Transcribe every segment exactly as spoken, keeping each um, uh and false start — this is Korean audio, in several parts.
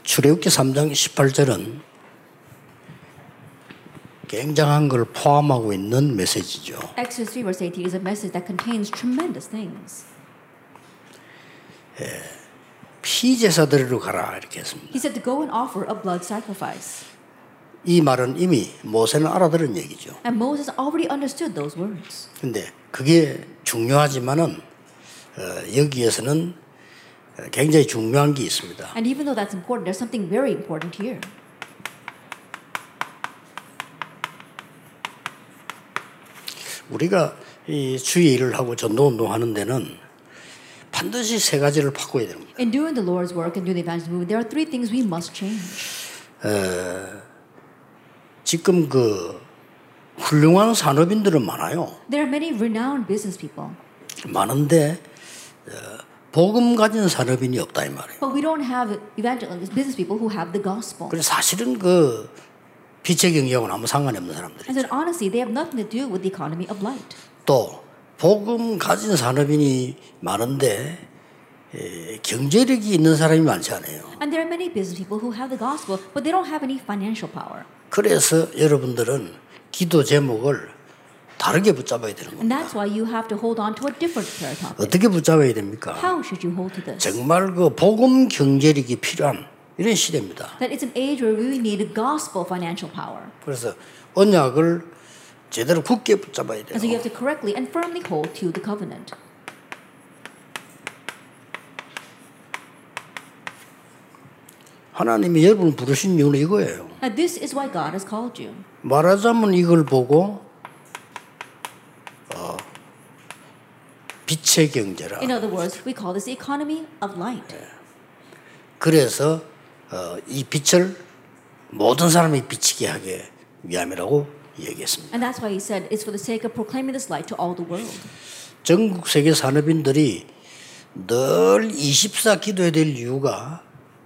출애굽기 삼 장 십팔 절은 굉장한 걸 포함하고 있는 메시지죠. Exodus three verse eighteen is a message that contains tremendous things. 예, 피제사드리러 가라 이렇게 했습니다. He said to go and offer a blood sacrifice. 이 말은 이미 모세는 알아들은 얘기죠. And Moses already understood those words. 근데 그게 중요하지만은 어, 여기에서는 굉장히 중요한 게 있습니다. And even though that's important, there's something very important here. 우리가 이 주의 일을 하고 전도 운동하는 데는 반드시 세 가지를 바꿔야 됩니다. In doing the Lord's work and doing the evangelism movement, there are three things we must change. 에, 지금 그 훌륭한 산업인들은 많아요. There are many renowned business people, 많은데 어, 복음 가진 산업인이 없다 이 말이에요. but we don't have evangelists, business people who have the gospel. 그래서 사실은 그 빛의 경제하고는 아무 상관이 없는 사람들이. And then honestly, they have nothing to do with the economy of light. 또 복음 가진 산업인이 많은데 에, 경제력이 있는 사람이 많지 않아요. And there are many business people who have the gospel, but they don't have any financial power. 그래서 여러분들은 기도 제목을 다르게 붙잡아야 되는 And 겁니다. that's why you have to hold on to a different prayer topic. 어떻게 붙잡아야 됩니까? How should you hold to this? 정말 그 복음 경제력이 필요한 이런 시대입니다. That it's an age where we need a gospel financial power. 그래서 언약을 제대로 굳게 붙잡아야 And so you 돼요. have to correctly and firmly hold to the covenant. 하나님이 여러분을 부르신 이유는 이거예요. Now this is why God has called you. 말하자면 이걸 보고 어, 빛의 경제라. In other words, we call this the economy of light. 그래서 어, 이 빛을 모든 사람이 비치게 하기 위함이라고 얘기했습니다. And that's why he said it's for the sake of proclaiming this light to all the world. 전국 세계 산업인들이 늘 이십사 기도해야 될 이유가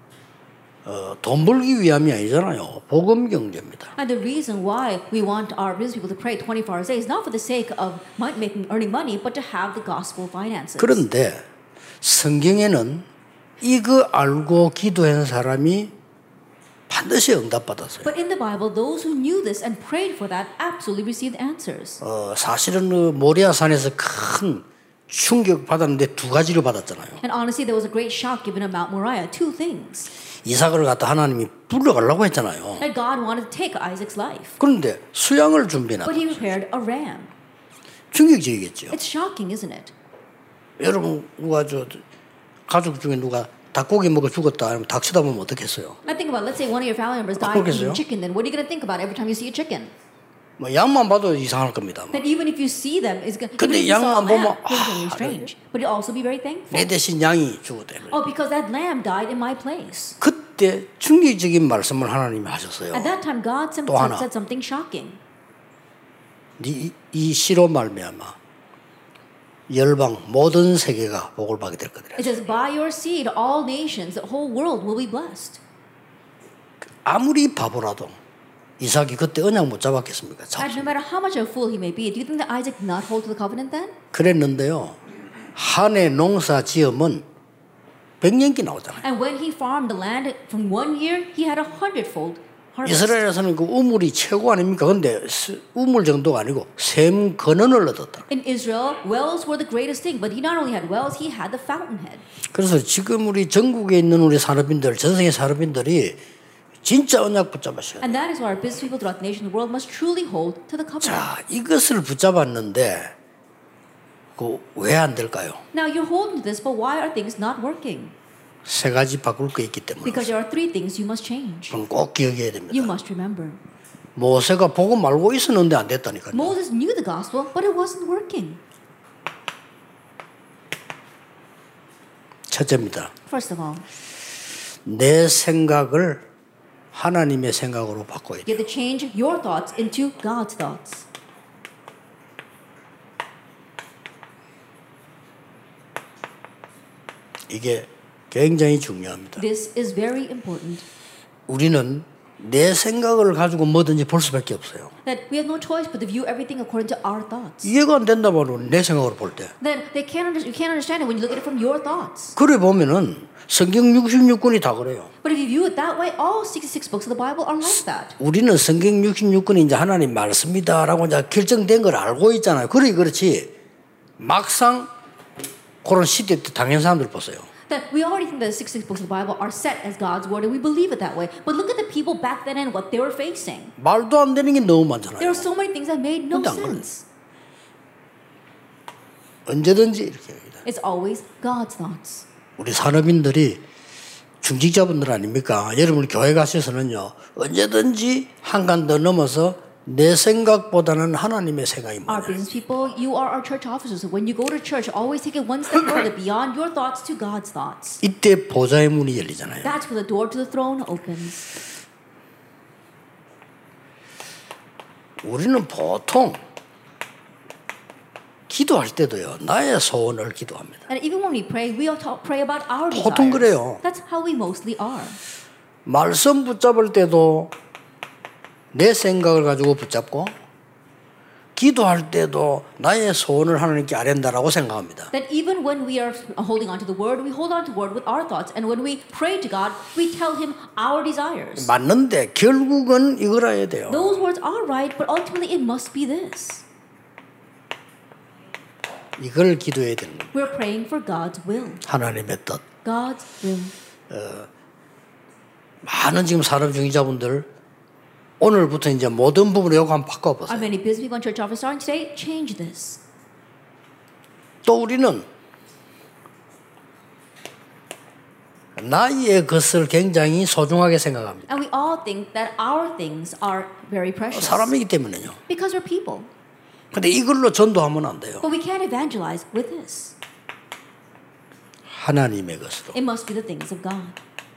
어, 돈 벌기 위함이 아니잖아요. 복음 경제입니다. And the reason why we want our business people to pray twenty-four hours a day is not for the sake of making earning money, but to have the gospel finances. 그런데 성경에는 이거 알고 기도한 사람이 반드시 응답받았어요. But in the Bible, those who knew this and prayed for that absolutely received answers. 어, 사실은 그 모리아산에서 큰 충격 받았는데 두 가지를 받았잖아요. And honestly, there was a great shock given at Mount Moriah. Two things. 이삭을 갖다 하나님이 불러가려고 했잖아요. That God wanted to take Isaac's life. 그런데 수양을 준비해놨다. But he prepared a ram. 충격적이겠죠. It's shocking, isn't it? 여러분 누가 저 가족 중에 누가 닭고기 먹어 죽었다 하면 닭 쳐다보면 어떻겠어요? I think about, let's say one of your family members died 그러겠어요? eating chicken, then what are you going to think about every time you see a chicken? 뭐 양만 봐도 이상할 겁니다. That even if you see them, it's going 근데 even if you saw a 양만 lamb, 보면, it's going to be 아, strange. But you'll also be very thankful. 내 대신 양이 죽었다. Oh, because that lamb died in my place. 그때 충격적인 말씀을 하나님이 하셨어요. At that time, God some- 또 하나. said something shocking. 이, 이 시로 말미암아 열방 모든 세계가 복을 받게 될 거다. It says, by your seed, all nations, the whole world will be blessed. 아무리 바보라도 이삭이 그때 언약 못 잡았겠습니까? And no matter how much of a fool he may be, do you think that Isaac did not hold to the covenant then? 그랬는데요. 한 해 농사 지으면 백년기 나오잖아요. And when he farmed the land from one year, he had a hundredfold harvest. 이스라엘에서는 그 우물이 최고 아닙니까? 근데 우물 정도가 아니고 샘 근원을 얻었다. In Israel, wells were the greatest thing, but he not only had wells, he had the fountainhead. 그래서 지금 우리 전국에 있는 우리 산업인들, 전 세계 산업인들이 진짜 언약 붙잡으셔야 돼요. And that is why our business people throughout the nation and the world must truly hold to the covenant. 자, 이것을 붙잡았는데 그 왜 안 될까요? Now you're holding to this, but why are things not working? 세 가지 바꿀 거 있기 때문에 Because there are three things you must change. 그럼 꼭 기억해야 됩니다. You must remember. 모세가 복음 알고 있었는데 안 됐다니까요. Moses knew the gospel, but it wasn't working. 첫째입니다. First of all, 내 생각을 하나님의 생각으로 바꿔야 you 돼요. have to change your thoughts into God's thoughts. 이게 굉장히 중요합니다. This is very important. 우리는 내 생각을 가지고 뭐든지 볼 수밖에 없어요. That we have no choice but to view everything according to our thoughts. 이해가 안 된다 말로 내 생각으로 볼 때. Then they can't under, you can't understand it when you look at it from your thoughts. 그래 보면은 성경 육십육 권이 다 그래요. But if you view it that way, all sixty-six books of the Bible are like that. 우리는 성경 육십육 권이 이제 하나님 말씀이다라고 이제 결정된 걸 알고 있잖아요. 그래 그렇지. 막상 그런 시대 때 당연 사람들 보세요. That we already think that the sixty-six books of the Bible are set as God's word and we believe it that way. But look at the people back then and what they were facing. 말도 안 되는 게 너무 많잖아요. There are so many things that made no 근데 안 sense. 언제든지 이렇게 합니다. It's always God's thoughts. 우리 산업인들이 중직자분들 아닙니까? 여러분 교회 가셔서는요. 언제든지 한간 더 넘어서 내 생각보다는 하나님의 생각이 Our 많아요. business people, you are our church officers. So when you go to church, always take it one step further beyond your thoughts to God's thoughts. 이때 보좌의 문이 열리잖아요. That's when the door to the throne opens. 우리는 보통 기도할 때도요. 나의 소원을 기도합니다. And even when we pray, we ought to pray about our 보통 desires. 그래요. That's how we mostly are. 말씀 붙잡을 때도 내 생각을 가지고 붙잡고 기도할 때도 나의 소원을 하나님께 아랜다라고 생각합니다. That even when we are holding on to the word, we hold on to the word with our thoughts. And when we pray to God, we tell him our desires. 맞는데 결국은 이걸 해야 돼요. Those words are right, but ultimately it must be this. 이걸 기도해야 되는 거예요. We're praying for God's will. 하나님의 뜻. God's will. 많은 지금 산업 중위자분들 오늘부터 이제 모든 부분을 요거 한번 바꿔보세요. Are many busy people in church office starting today? Change this. 또 우리는 나의 것을 굉장히 소중하게 생각합니다. And we all think that our things are very precious. 사람이기 때문에요. Because we're people. 근데 이걸로 전도하면 안 돼요. But we can't evangelize with this. 하나님의 것으로. It must be the things of God.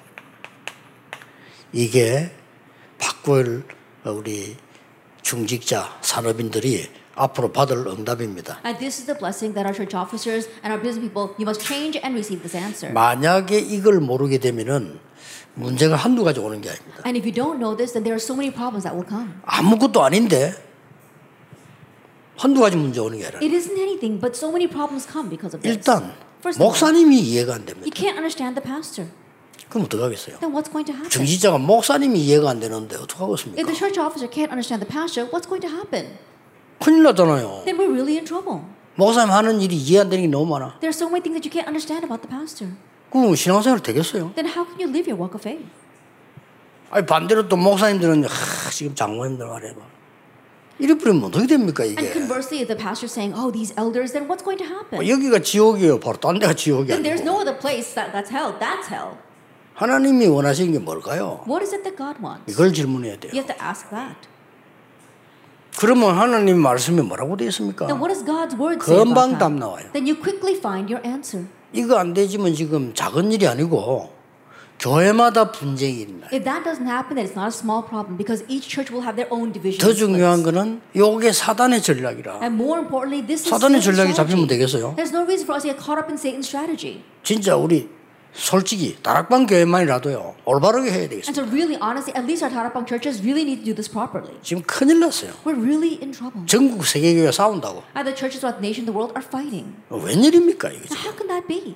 이게 바꿀 우리 중직자 산업인들이 앞으로 받을 응답입니다. And this is the blessing that our church officers and our business people, you must change and receive this answer. 만약에 이걸 모르게 되면은 문제가 한두 가지 오는 게 아닙니다. And if you don't know this, then there are so many problems that will come. 아무것도 아닌데 한두 가지 문제 오는 게 아니라 It isn't anything, but so many problems come because of this. 일단 First of all, 목사님이 이해가 안 됩니다. you can't understand the pastor. 그럼 어떡하겠어요? Then what's going to happen? 중직자가 목사님이 이해가 안 되는데 If 어떡하겠습니까? the church officer can't understand the pastor, what's going to happen? 큰일 나잖아요. Then we're really in trouble. 목사님 하는 일이 이해 안 되는 게 너무 많아. There are so many things that you can't understand about the pastor. 그럼 신앙생활 되겠어요? Then how can you live your walk of faith? 아니 반대로 또 목사님들은 하, 지금 장로님들 말해봐. 이래 뿌리면 어떻게 됩니까 And 이게? conversely, if the pastor is saying, "Oh, these elders," then what's going to happen? 여기가 지옥이에요. 바로 딴 데가 지옥이 Then there's 아니고. no other place that, that's hell. That's hell. 하나님이 원하시는 게 뭘까요? What is it that God wants? 이걸 질문해야 돼요. You have to ask that. 그러면 하나님 말씀이 뭐라고 되어 있습니까? Then what does God's word say about 금방 답 that? 나와요. Then you quickly find your answer. 이거 안 되지만 지금 작은 일이 아니고 교회마다 분쟁이 있나요? If that doesn't happen, then it's not a small problem because each church will have their own divisions. 더 중요한 거는 요게 사단의 전략이라. And more importantly, this is 사단의 Satan's 전략이 잡히면 strategy. 되겠어요? There's no reason for us to get caught up in Satan's strategy. 진짜 우리 솔직히 다락방 교회만이라도요 올바르게 해야 And 되겠습니다. so really, honestly, at least our Tarapang churches really need to do this properly. 지금 큰일 났어요. We're really in trouble. 전국 세계교회 싸운다고. And the churches throughout the nation, the world are fighting. 웬일입니까 이게? Now, how can that be?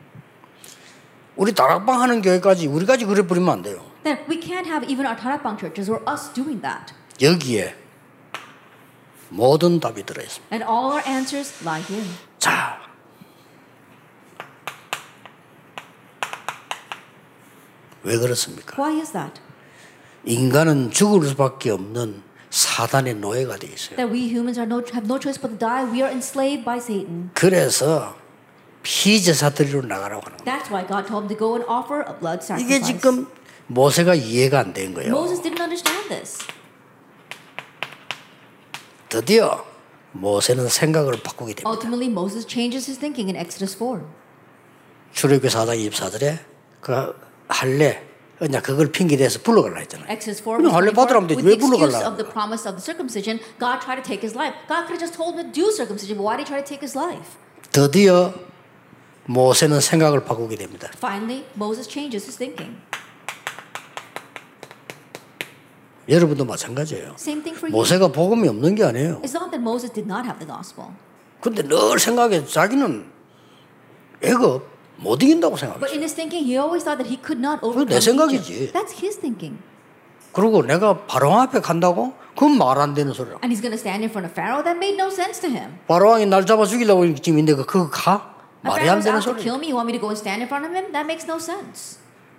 우리 다락방 하는 교회까지 우리까지 그래 버리면 안 돼요. Then we can't have even our Tarapang churches or us doing that. 여기에 모든 답이 들어 있습니다. And all our answers lie here. 자, 왜 그렇습니까? Why is that? 인간은 죽을 수밖에 없는 사단의 노예가 돼 있어요. That we humans are no, have no choice but to die. We are enslaved by Satan. 그래서 피제사 드리러 나가라고 하는 거예요. That's why God told him to go and offer a blood 이게 sacrifice. 지금 모세가 이해가 안 된 거예요. Moses didn't understand this. 드디어 모세는 생각을 바꾸게 됩니다. Ultimately, Moses changes his thinking in Exodus four. 출애굽기 사 장 이십사 절에 그 할례 그냥 그걸 핑계대서 불러가려 했잖아요. Exodus four, 그냥 할례 받으라면 되지 with 왜 the excuse 불러가려? of the promise of the circumcision, God tried to take his life. God could have just told him to do circumcision, but why did he try to take his life? 드디어 모세는 생각을 바꾸게 됩니다. Finally, Moses changes his thinking. 여러분도 마찬가지예요. Same thing for you. 모세가 복음이 없는 게 아니에요. It's not that Moses did not have the gospel. 근데 늘 생각해 자기는 애굽 못 이긴다고 But 생각했어요. in his thinking, he always thought that he could not overcome 내 생각이지. Egypt. That's his thinking. 그리고 내가 바로왕 앞에 간다고? 그건 말 안 되는 소리야. And he's going to stand in front of Pharaoh? That made no sense to him. 바로왕이 날 잡아 죽이려고 지금 있는데 그거 가? If 말이 안 Pharaoh's 되는 out to 소리야. kill me, you want me to go and stand in front of him? That makes no sense.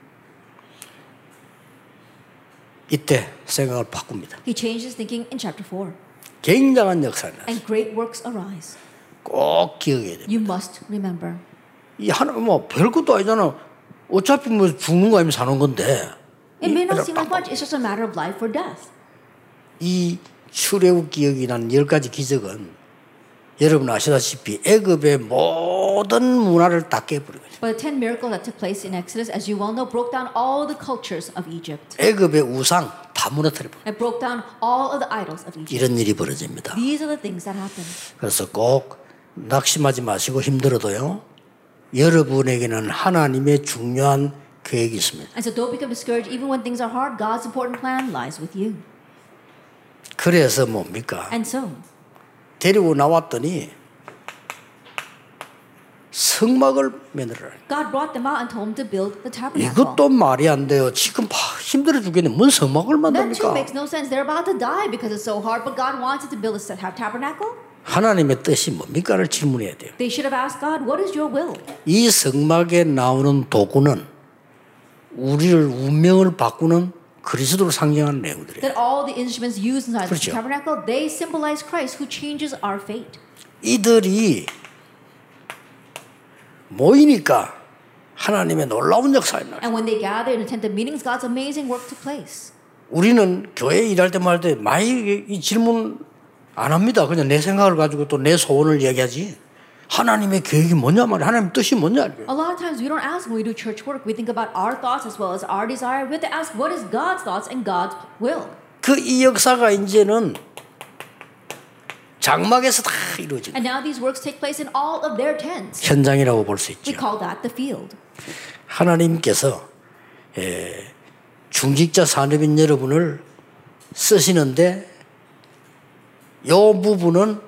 이때 생각을 바꿉니다. He changed his thinking in chapter four. 굉장한 역사는 And great works arise. 꼭 기억해야 돼요. You must remember. 이 하나 뭐 별것도 아니잖아. 어차피 뭐 죽는 거 아니면 사는 건데. It may not seem like much. It's just a matter of life or death. 이 출애굽기억이라는 열 가지 기적은 여러분 아시다시피 애굽의 모든 문화를 다 깨버리거든요. But the ten miracles that took place in Exodus, as you well know, broke down all the cultures of Egypt. 애굽의 우상 다 무너뜨려버려요. It broke down all of the idols of Egypt. 이런 일이 벌어집니다. These are the things that happen. 그래서 꼭 낙심하지 마시고 힘들어도요. 여러분에게는 하나님의 중요한 계획이 있습니다. And so don't become discouraged. Even when things are hard, God's important plan lies with you. 그래서 뭡니까? And so, 데리고 나왔더니 성막을 만들어라. God brought them out and told them to build the tabernacle. 이것도 말이 안 돼요. 지금 힘들어 죽겠네. 뭔 성막을 That too 만듭니까? makes no sense. They're about to die because it's so hard, but God wanted to build a tabernacle. 하나님의 뜻이 뭡니까를 질문해야 돼요. They should have asked God, what is your will? 이 성막에 나오는 도구는 우리를 운명을 바꾸는 그리스도를 상징하는 내용들이에요. That all the instruments used inside 그렇죠. the tabernacle, they symbolize Christ who changes our fate. 이들이 모이니까 하나님의 놀라운 역사가 일어나요. And when they gather and attend the meetings, God's amazing work took place. 우리는 교회 일할 때 말 때 많이 이 질문 안 합니다. 그냥 내 생각을 가지고 또 내 소원을 얘기하지. 하나님의 계획이 뭐냐 말이야. 하나님 뜻이 뭐냐. A lot of times we don't ask when we do church work. We think about our thoughts as well as our desire. We have to ask what is God's thoughts and God's will. 그 이 역사가 이제는 장막에서 다 이루어집니다. And now these works take place in all of their tents. 현장이라고 볼 수 We 있죠. call that the field. 하나님께서 에, 중직자 산업인 여러분을 쓰시는데 이 부분은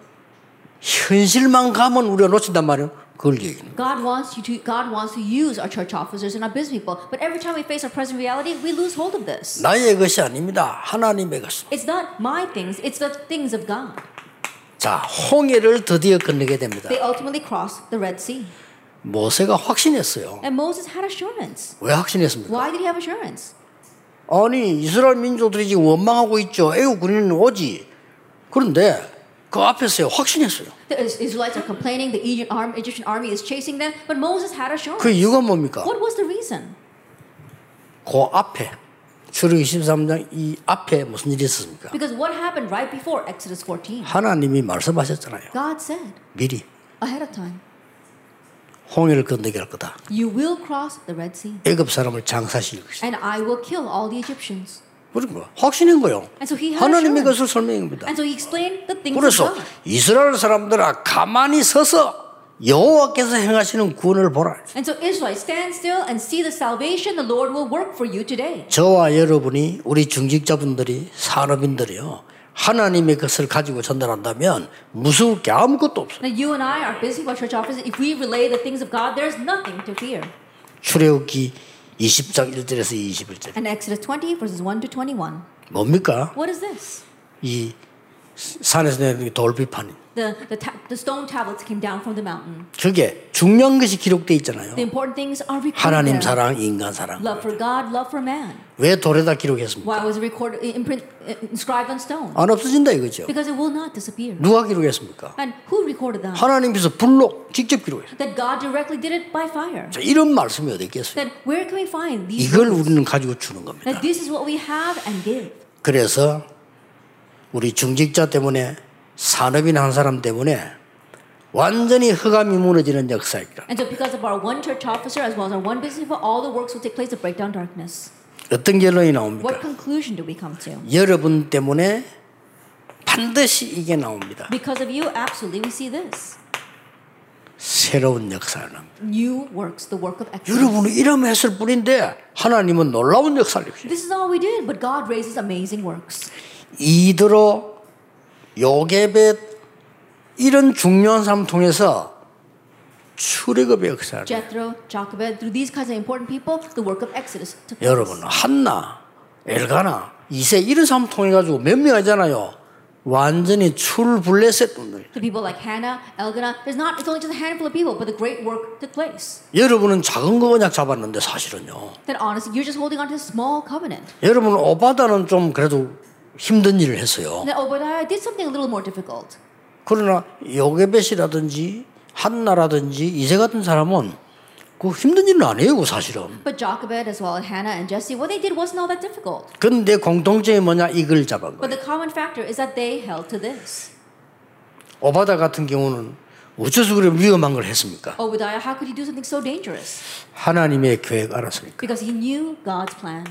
현실만 가면 우리가 놓친단 말이에요. 그걸 얘기는. God wants you to. God wants to use our church officers and our business people. But every time we face our present reality, we lose hold of this. 나의 것이 아닙니다. 하나님의 것입니다. It's not my things. It's the things of God. 자, 홍해를 드디어 건너게 됩니다. They ultimately crossed the Red Sea. 모세가 확신했어요. And Moses had assurance. 왜 확신했습니까? Why did he have assurance? 아니 이스라엘 민족들이 지금 원망하고 있죠. 애국 군인은 오지. 그런데 그 앞에서요 확신했어요. The Israelites are complaining. The Egypt army, Egyptian army is chasing them. But Moses had assurance. 그 이유가 뭡니까? What was the reason? 그 앞에 출애굽기 십삼 장 이 앞에 무슨 일이 있었습니까? Because what happened right before Exodus fourteen? 하나님이 말씀하셨잖아요. God said 미리 ahead of time, 홍해를 건너게 할 거다. you will cross the Red Sea. 애굽 사람을 장사시킬 것이다. And I will kill all the Egyptians. 그런 거 확신한 거요. And so he had 하나님의 assurance. 것을 설명한 겁니다. And so he explained the things of 그래서 God. 이스라엘 사람들아 가만히 서서 여호와께서 행하시는 구원을 보라. And so Israel, stand still and see the salvation the Lord will work for you today. 저와 여러분이 우리 중직자분들이 산업인들이요 하나님의 것을 가지고 전달한다면 무서울 게 아무것도 없어요. Now you and I are busy about church offices. If we relay the things of God, there's nothing to fear. 출애굽기 이십 장 일 절에서 이십일 절. And Exodus twenty verses one to twenty-one. 뭡니까? What is this? 이 산에서 내린 돌비판. The the, ta- the stone tablets came down from the mountain. 그게 중요한 것이 기록돼 있잖아요. The important things are recorded 하나님 there. 사랑, 인간 사랑. Love for God, love for man. 왜 돌에다 기록했습니까? Why was it recorded, imprint, inscribed on stone? 안 없어진다 이거죠. Because it will not disappear. 누가 기록했습니까? And who recorded that? 하나님께서 불로 직접 기록했어요. That God directly did it by fire. 자, 이런 말씀이 어디 있겠어요? Then where can we find these 이걸 words? 우리는 가지고 주는 겁니다. That this is what we have and give. 그래서 우리 중직자 때문에 산업인 한 사람 때문에 완전히 흑암이 무너지는 역사입니다. And so because of our one church officer as well as our one business people, all the works will take place to break down darkness. 어떤 결론이 What 나옵니까? conclusion do we come to? 여러분 때문에 반드시 이게 나옵니다. Because of you, absolutely we see this. 새로운 역사를 합니다. New works, the work of excellence. 여러분은 이러면 했을 뿐인데 하나님은 놀라운 역사를 이루시죠. This is all we did, but God raises amazing works. 이드로, 요게벳 이런 중요한 사람 통해서 출애굽의 역사를. Jethro, Jochebed, through these kinds of important people, the work of Exodus took place. 여러분 한나, 엘가나, 이세 이런 사람 통해 가지고 몇 명 하잖아요. 완전히 출블레셋 분들. The people like Hannah, Elkanah, there's not, it's only just a handful of people, but the great work took place. 여러분은 작은 거 그냥 잡았는데 사실은요. Then honestly, you're just holding on to a small covenant. 여러분 오바다는 좀 그래도 힘든 일을 했어요. Then Obadiah did something a little more difficult. 그러나 요게벳이라든지 한나라든지 이세 같은 사람은 그 힘든 일은 아니에요, 사실은. But Jochebed as well as Hannah and Jesse, what they did wasn't all that difficult. 근데 공통점이 뭐냐? 이걸 잡은 But 거예요. the common factor is that they held to this. 오바다 같은 경우는 어째서 그래 위험한 걸 했습니까? Obadiah, how could he do something so dangerous? 하나님의 계획 알았으니까. Because he knew God's plan.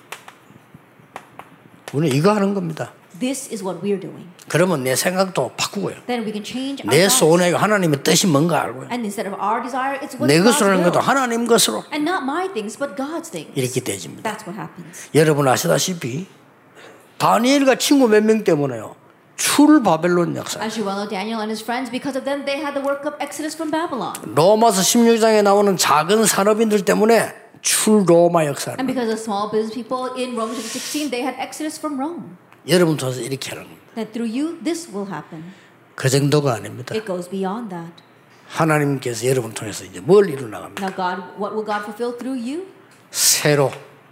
우리는 이거 하는 겁니다. This is what we're doing. 그러면 내 생각도 바꾸고요. Then we can change our 내 lives. 소원에 하나님의 뜻이 뭔가 알고요. And instead of our desire, it's what's 내 God's 것으로 하는 will. 것도 하나님 것으로 And not my things, but God's things. 이렇게 되집니다. That's what happens. 여러분 아시다시피 다니엘과 친구 몇 명 때문에요. 출 바벨론 역사. As you well know, Daniel and his friends, because of them, they had the work of Exodus from Babylon. 로마서 십육 장에 나오는 작은 산업인들 때문에 출 로마 역사. And because of small business people in Romans chapter sixteen, they had Exodus from Rome. 여러분 통해서 이렇게 하는 겁니다. That through you, this will happen. 그 정도가 아닙니다. It goes beyond that. 하나님께서 여러분 통해서 이제 뭘 이루어 나갑니다. Now, God, what will God fulfill through you? 새로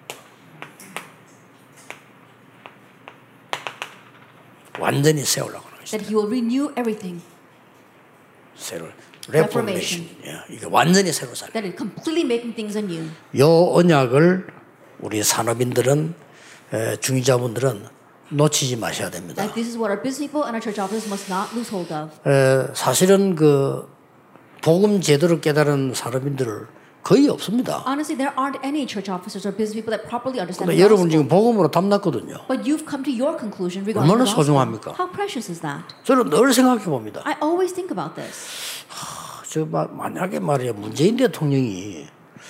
완전히 세우려고 하는 것입니다. That He will renew everything. 새로 Reformation. 레포메이션. 이게 완전히 새로 살. That is completely making things anew. 요 언약을 우리 산업인들은 에, 중위자분들은 놓치지 마셔야 됩니다. That this is what our business people and our church officers must not lose hold of. 에, 사실은 그 복음 제대로 깨달은 산업인들을 거의 없습니다. Honestly, there aren't any church officers or business people that properly understand 근데 the 여러분 gospel. 지금 복음으로 답났거든요. But you've come to your conclusion regarding 얼마나 the gospel. 소중합니까? How precious is that? 저는 늘 생각해 봅니다. I always think about this. 저 마- 만약에 말이야 문재인 대통령이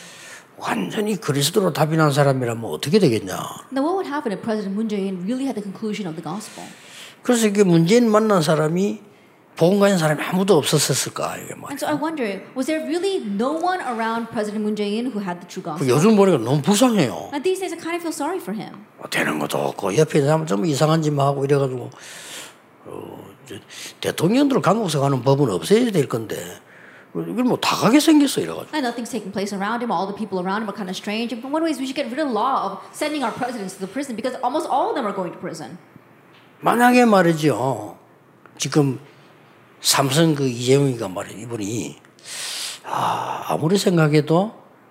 완전히 그리스도로 답변한 사람이라면 어떻게 되겠냐. Now, what would happen if President Moon Jae-in really had the conclusion of the gospel? 그래서 이게 문재인 만난 사람이 복음 가진 사람이 아무도 없었을까 이게 And 말이야. so I wonder, was there really no one around President Moon Jae-in who had the true gospel? 요즘 보니까 너무 불쌍해요. And these days, I kind of feel sorry for him. 되는 것도 없고 옆에 있는 사람은 좀 이상한 짓만 하고 이래가지고 어, 이제 대통령들 감옥서 가는 법은 없애야 될 건데 이걸 뭐 다 가게 생겼어 이래가지고. And nothing's taking place around him. All the people around him are kind of strange. In one ways, we should get rid of the law of sending our presidents to the prison because almost all of them are going to prison. 만약에 말이죠. 지금 삼성 그 이재용이가 말이야 이분이 아, 아무리 생각해도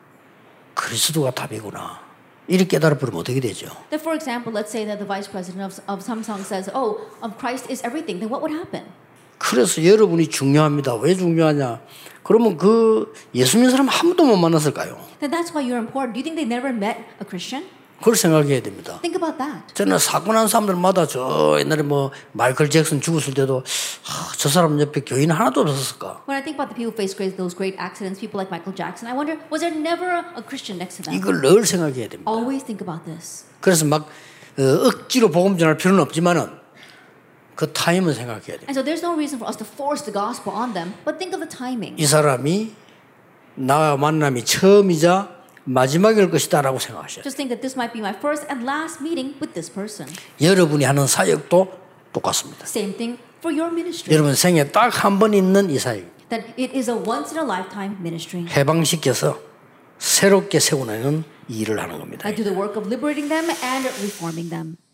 그리스도가 답이구나. 이렇게 깨달아버리면 어떻게 되죠? That, for example, let's say that the vice president of, of Samsung says, "Oh, um, Christ is everything." Then what would happen? 그래서 여러분이 중요합니다. 왜 중요하냐? 그러면 그 예수 믿는 사람 한 번도 못 만났을까요? Then that's why you're important. Do you think they never met a Christian? 그걸 생각해야 됩니다. Think about that. 저는 사고 난 사람들마다 저 옛날에 뭐 마이클 잭슨 죽었을 때도 아, 저 사람 옆에 교인 하나도 없었을까? When I think about the people who faced great, those great accidents, people like Michael Jackson, I wonder, was there never a, a Christian next to them? 이걸 늘 생각해야 됩니다. Always think about this. 그래서 막 어, 억지로 복음 전할 필요는 없지만은 그 타임은 생각해야 돼요. And so there's no reason for us to force the gospel on them, but think of the timing. 이 사람이 나와 만남이 처음이자 마지막일 것이다라고 생각하셔야 돼요. Just think that this might be my first and last meeting with this person. 여러분이 하는 사역도 똑같습니다. Same thing for your ministry. 여러분 생에 딱 한 번 있는 이 사역 That it is a once in a lifetime ministry. 해방시켜서 새롭게 세우는 일을 하는 겁니다. I do the work of liberating them and reforming them.